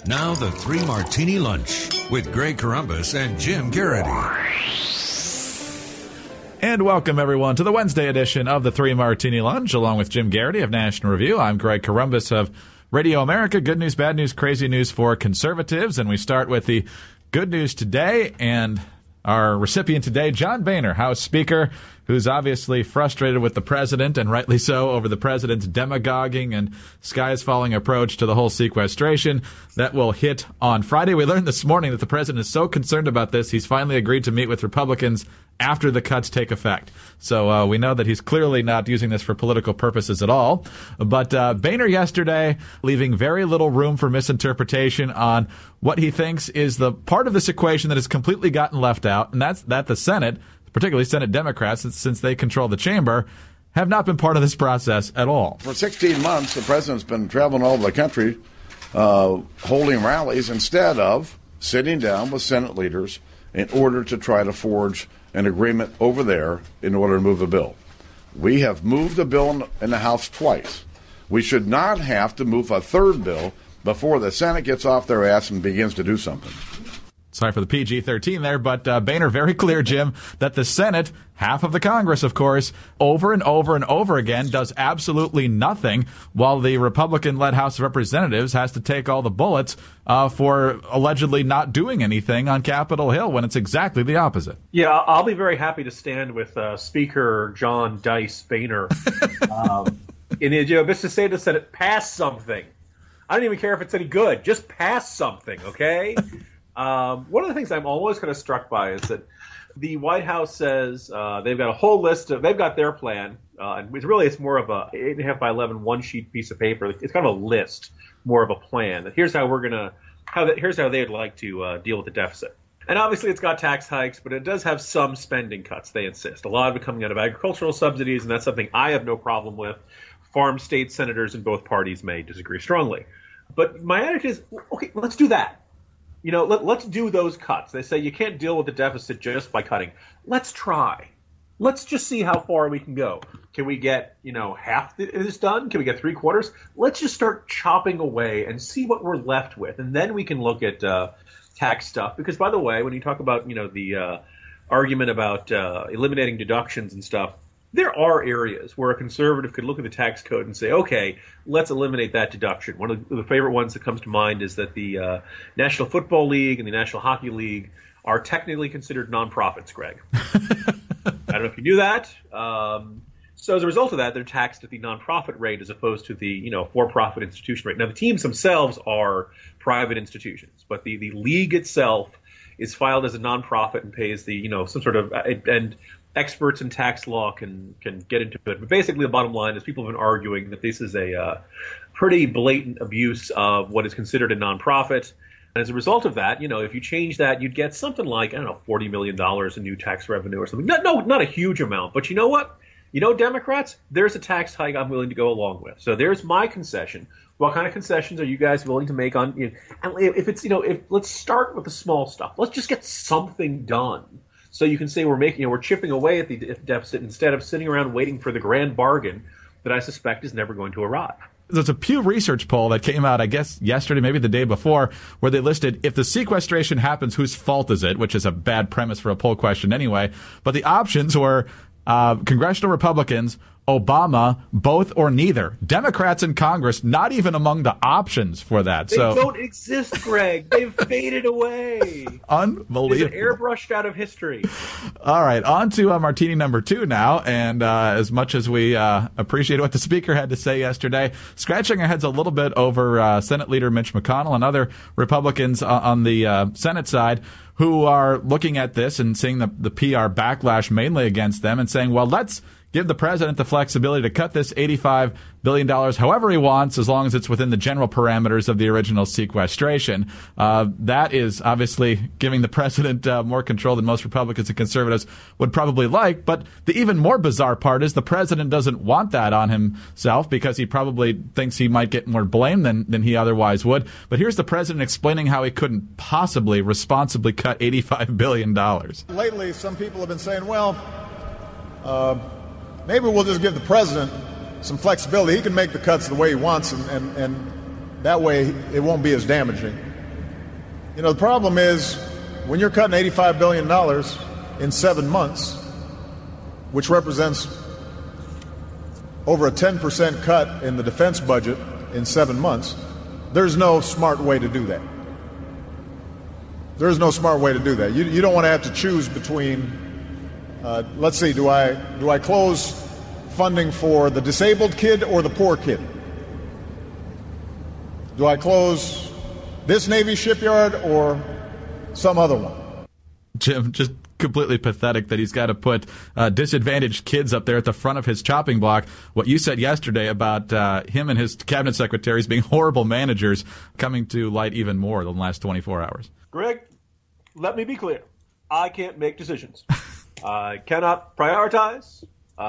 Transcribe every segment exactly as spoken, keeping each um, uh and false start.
Now the Three Martini Lunch with Greg Corombos and Jim Garrity. And welcome, everyone, to the Wednesday edition of the Three Martini Lunch, along with Jim Garrity of National Review. I'm Greg Corombos of Radio America. Good news, bad news, crazy news for conservatives. And we start with the good news today. And our recipient today, John Boehner, House Speaker, who's obviously frustrated with the president, and rightly so, over the president's demagoguing and sky-is-falling approach to the whole sequestration. That will hit on Friday. We learned this morning that the president is so concerned about this, he's finally agreed to meet with Republicans after the cuts take effect. So uh, we know that he's clearly not using this for political purposes at all. But uh, Boehner yesterday leaving very little room for misinterpretation on what he thinks is the part of this equation that has completely gotten left out, and that's that the Senate, particularly Senate Democrats, since they control the chamber, have not been part of this process at all. For sixteen months, the president's been traveling all over the country, uh, holding rallies instead of sitting down with Senate leaders in order to try to forge an agreement over there in order to move the bill. We have moved the bill in the House twice. We should not have to move a third bill before the Senate gets off their ass and begins to do something. Sorry for the P G thirteen there, but uh, Boehner very clear, Jim, that the Senate, half of the Congress, of course, over and over and over again does absolutely nothing, while the Republican-led House of Representatives has to take all the bullets uh, for allegedly not doing anything on Capitol Hill when it's exactly the opposite. Yeah, I'll be very happy to stand with uh, Speaker John Dice Boehner. um, and, you know, just to say to the Senate, pass something. I don't even care if it's any good. Just pass something, okay? Um, one of the things I'm always kind of struck by is that the White House says uh, they've got a whole list of, they've got their plan, uh, and it's really, it's more of a eight and a half by eleven one sheet piece of paper. It's kind of a list, more of a plan. Here's how we're gonna, how that, here's how they'd like to uh, deal with the deficit. And obviously, it's got tax hikes, but it does have some spending cuts. They insist a lot of it coming out of agricultural subsidies, and that's something I have no problem with. Farm state senators in both parties may disagree strongly, but my attitude is, okay, let's do that. You know, let, let's do those cuts. They say you can't deal with the deficit just by cutting. Let's try. Let's just see how far we can go. Can we get, you know, half this done? Can we get three quarters? Let's just start chopping away and see what we're left with. And then we can look at uh, tax stuff. Because, by the way, when you talk about, you know, the uh, argument about uh, eliminating deductions and stuff, there are areas where a conservative could look at the tax code and say, okay, let's eliminate that deduction. One of the favorite ones that comes to mind is that the uh, National Football League and the National Hockey League are technically considered nonprofits, Greg. I don't know if you knew that. Um, so as a result of that, they're taxed at the nonprofit rate as opposed to the, you know, for-profit institution rate. Now, the teams themselves are private institutions, but the, the league itself is filed as a nonprofit and pays the, you know, some sort of – and experts in tax law can can get into it. But basically, the bottom line is people have been arguing that this is a uh, pretty blatant abuse of what is considered a nonprofit. And as a result of that, you know, if you change that, you'd get something like, I don't know, forty million dollars in new tax revenue or something. No, no, not a huge amount. But you know what? You know, Democrats, there's a tax hike I'm willing to go along with. So there's my concession. What kind of concessions are you guys willing to make on, you know, and if it's, you know, if let's start with the small stuff. Let's just get something done. So you can say we're making, you know, we're chipping away at the deficit instead of sitting around waiting for the grand bargain that I suspect is never going to arrive. There's a Pew Research poll that came out, I guess, yesterday, maybe the day before, where they listed if the sequestration happens, whose fault is it? Which is a bad premise for a poll question anyway. But the options were uh, congressional Republicans, Obama, both or neither. Democrats in Congress, not even among the options for that. They so don't exist, Greg. They've faded away. Unbelievable. They're airbrushed out of history. All right, on to uh, Martini number two now. And uh, as much as we uh, appreciate what the Speaker had to say yesterday, scratching our heads a little bit over uh, Senate Leader Mitch McConnell and other Republicans uh, on the uh, Senate side who are looking at this and seeing the, the P R backlash mainly against them and saying, well, let's give the president the flexibility to cut this eighty-five billion dollars however he wants, as long as it's within the general parameters of the original sequestration. Uh, that is obviously giving the president uh, more control than most Republicans and conservatives would probably like. But the even more bizarre part is the president doesn't want that on himself because he probably thinks he might get more blame than, than he otherwise would. But here's the president explaining how he couldn't possibly responsibly cut eighty-five billion dollars. Lately, some people have been saying, well, uh, maybe we'll just give the president some flexibility. He can make the cuts the way he wants, and, and, and that way it won't be as damaging. You know, the problem is when you're cutting eighty-five billion dollars in seven months, which represents over a ten percent cut in the defense budget in seven months, there's no smart way to do that. There's no smart way to do that. You, you don't want to have to choose between, uh, let's see, do I, do I close funding for the disabled kid or the poor kid? Do I close this Navy shipyard or some other one? Jim, just completely pathetic that he's got to put uh, disadvantaged kids up there at the front of his chopping block. What you said yesterday about uh, him and his cabinet secretaries being horrible managers coming to light even more in the last twenty-four hours. Greg, let me be clear. I can't make decisions. I cannot prioritize.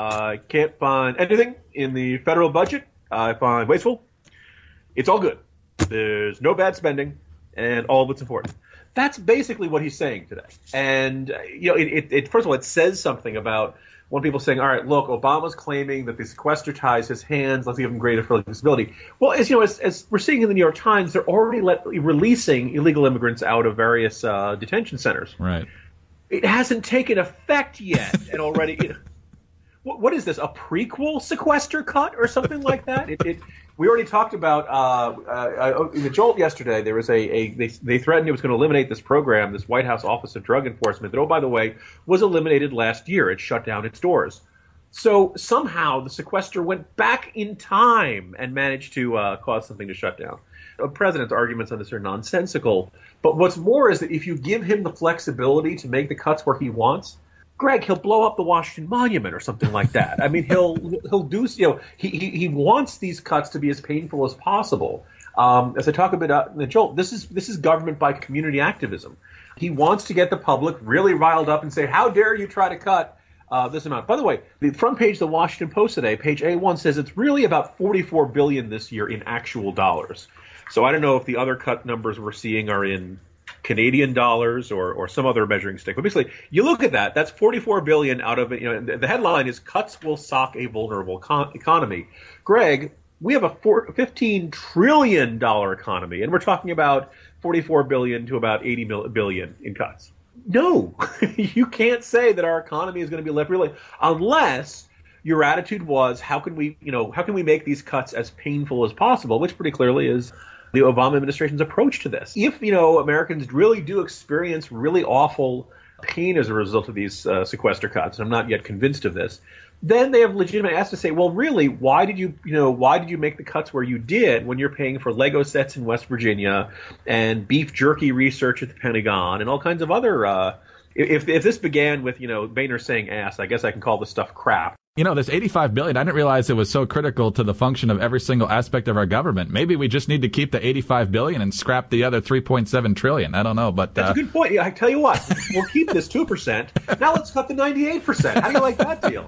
I can't find anything in the federal budget I find wasteful. It's all good. There's no bad spending, and all of it's important. That's basically what he's saying today. And, uh, you know, it, it, it, first of all, it says something about when people saying, all right, look, Obama's claiming that the sequester ties his hands, let's give him greater flexibility. Well, as you know, as, as we're seeing in the New York Times, they're already let, releasing illegal immigrants out of various uh, detention centers. Right. It hasn't taken effect yet, and already, you know, what, what is this, a prequel sequester cut or something like that? It, it, we already talked about uh, uh, in the Jolt yesterday. There was a, a they, they threatened it was going to eliminate this program, this White House Office of Drug Enforcement, that, oh, by the way, was eliminated last year. It shut down its doors. So somehow the sequester went back in time and managed to uh, cause something to shut down. The president's arguments on this are nonsensical. But what's more is that if you give him the flexibility to make the cuts where he wants, Greg, he'll blow up the Washington Monument or something like that. I mean, he'll he'll do, you know, he, he, he wants these cuts to be as painful as possible. Um, as I talk about in the Jolt, this is this is government by community activism. He wants to get the public really riled up and say, how dare you try to cut uh, this amount. By the way, the front page of the Washington Post today, page A one, says it's really about forty-four billion dollars this year in actual dollars. So I don't know if the other cut numbers we're seeing are in Canadian dollars or, or some other measuring stick. But basically, you look at that, that's forty-four billion dollars out of it. You know, the headline is "Cuts Will Sock a Vulnerable Con- Economy." Greg, we have a four, fifteen trillion dollars economy, and we're talking about forty-four billion dollars to about eighty billion dollars in cuts. No, you can't say that our economy is going to be left really unless your attitude was, how can we, you know, how can we make these cuts as painful as possible, which pretty clearly is the Obama administration's approach to this. If, you know, Americans really do experience really awful pain as a result of these uh, sequester cuts, and I'm not yet convinced of this, then they have legitimate ask to say, well, really, why did you, you know, why did you make the cuts where you did when you're paying for Lego sets in West Virginia and beef jerky research at the Pentagon and all kinds of other, uh, if, if this began with, you know, Boehner saying ass, I guess I can call this stuff crap. You know, this eighty-five billion dollars, I didn't realize it was so critical to the function of every single aspect of our government. Maybe we just need to keep the eighty-five billion dollars and scrap the other three point seven trillion dollars. I don't know, but that's uh, a good point. I tell you what, we'll keep this two percent. Now let's cut the ninety-eight percent. How do you like that deal?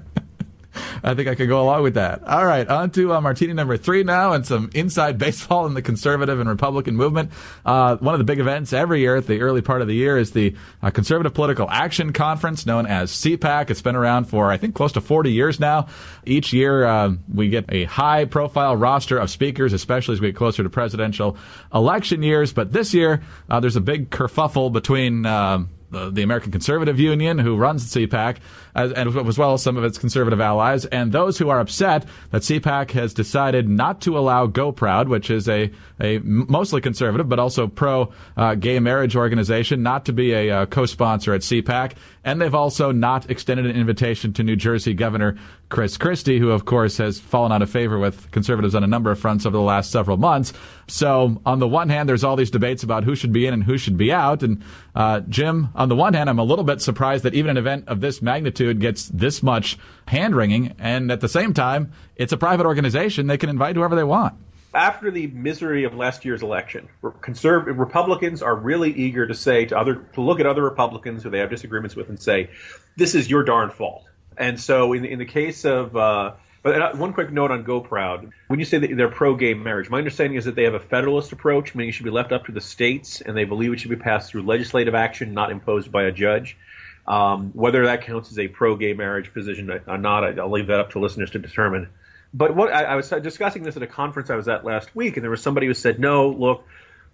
I think I could go along with that. All right, on to uh, Martini number three now and some inside baseball in the conservative and Republican movement. Uh, one of the big events every year at the early part of the year is the uh, Conservative Political Action Conference, known as C PAC. It's been around for, I think, close to forty years now. Each year, uh, we get a high-profile roster of speakers, especially as we get closer to presidential election years. But this year, uh, there's a big kerfuffle between Uh, The, the American Conservative Union, who runs C PAC, as, and as well as some of its conservative allies, and those who are upset that C PAC has decided not to allow Go Proud, which is a, a mostly conservative but also pro-gay uh, marriage organization, not to be a uh, co-sponsor at C PAC. And they've also not extended an invitation to New Jersey Governor Chris Christie, who, of course, has fallen out of favor with conservatives on a number of fronts over the last several months. So on the one hand, there's all these debates about who should be in and who should be out. And uh, Jim, on the one hand, I'm a little bit surprised that even an event of this magnitude gets this much hand-wringing. And at the same time, it's a private organization. They can invite whoever they want. After the misery of last year's election, conservative Republicans are really eager to say to other to look at other Republicans who they have disagreements with and say, this is your darn fault. And so in, in the case of uh, but one quick note on Go Proud. When you say that they're pro-gay marriage, my understanding is that they have a federalist approach, meaning it should be left up to the states, and they believe it should be passed through legislative action, not imposed by a judge. Um, whether that counts as a pro-gay marriage position or not, I'll leave that up to listeners to determine. But what I, I was discussing this at a conference I was at last week, and there was somebody who said, no, look,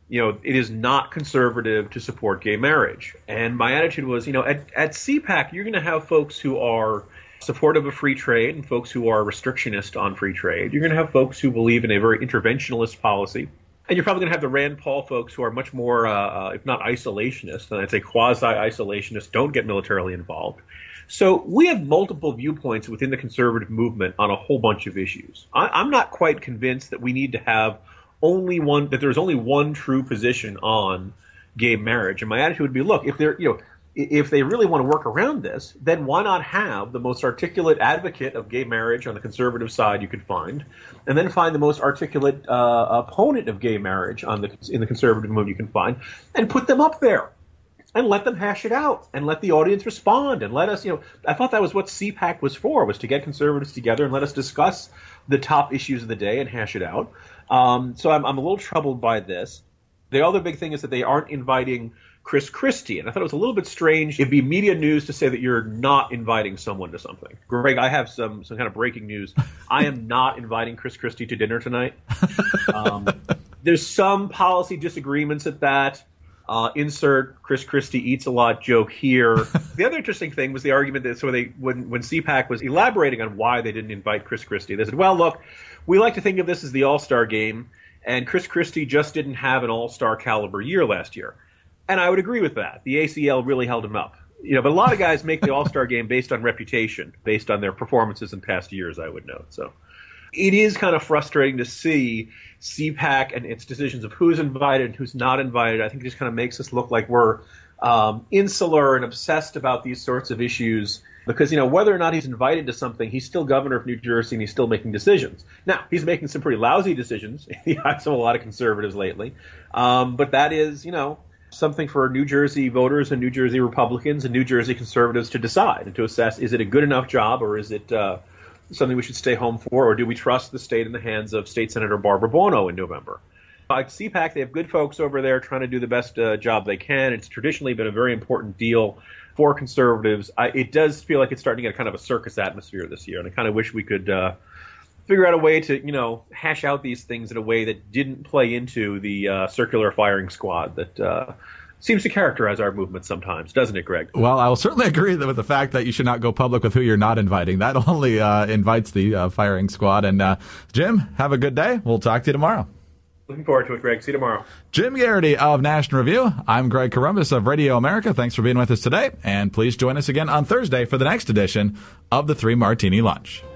you know, it is not conservative to support gay marriage. And my attitude was, you know, at, at C PAC, you're going to have folks who are supportive of free trade and folks who are restrictionist on free trade. You're going to have folks who believe in a very interventionist policy. And you're probably going to have the Rand Paul folks who are much more, uh, uh, if not isolationist, and I'd say quasi-isolationist, don't get militarily involved. So we have multiple viewpoints within the conservative movement on a whole bunch of issues. I, I'm not quite convinced that we need to have only one, that there's only one true position on gay marriage. And my attitude would be, look, if they're, you know, if they really want to work around this, then why not have the most articulate advocate of gay marriage on the conservative side you could find, and then find the most articulate uh, opponent of gay marriage on the in the conservative movement you can find, and put them up there, and let them hash it out, and let the audience respond, and let us, you know, I thought that was what C PAC was for, was to get conservatives together and let us discuss the top issues of the day and hash it out. Um, so I'm, I'm a little troubled by this. The other big thing is that they aren't inviting Chris Christie, and I thought it was a little bit strange. It'd be media news to say that you're not inviting someone to something. Greg, I have some some kind of breaking news. I am not inviting Chris Christie to dinner tonight. Um, there's some policy disagreements at that. Uh, insert Chris Christie eats a lot joke here. The other interesting thing was the argument that so they when when C PAC was elaborating on why they didn't invite Chris Christie, they said, well, look, we like to think of this as the All-Star game, and Chris Christie just didn't have an All-Star caliber year last year. And I would agree with that. The A C L really held him up. You know, but a lot of guys make the All-Star game based on reputation, based on their performances in past years, I would note. So it is kind of frustrating to see C PAC and its decisions of who's invited and who's not invited. I think it just kind of makes us look like we're um, insular and obsessed about these sorts of issues because, you know, whether or not he's invited to something, he's still governor of New Jersey and he's still making decisions. Now, he's making some pretty lousy decisions in the eyes of a lot of conservatives lately. Um, but that is, you know, something for New Jersey voters and New Jersey Republicans and New Jersey conservatives to decide and to assess, is it a good enough job or is it uh, something we should stay home for, or do we trust the state in the hands of State Senator Barbara Bono in November? At C PAC, they have good folks over there trying to do the best uh, job they can. It's traditionally been a very important deal for conservatives. I, it does feel like it's starting to get kind of a circus atmosphere this year, and I kind of wish we could uh, figure out a way to, you know, hash out these things in a way that didn't play into the uh, circular firing squad that uh, seems to characterize our movement sometimes, doesn't it, Greg? Well, I will certainly agree with the fact that you should not go public with who you're not inviting. That only uh, invites the uh, firing squad. And uh, Jim, have a good day. We'll talk to you tomorrow. Looking forward to it, Greg. See you tomorrow. Jim Garrity of National Review. I'm Greg Corombos of Radio America. Thanks for being with us today. And please join us again on Thursday for the next edition of the Three Martini Lunch.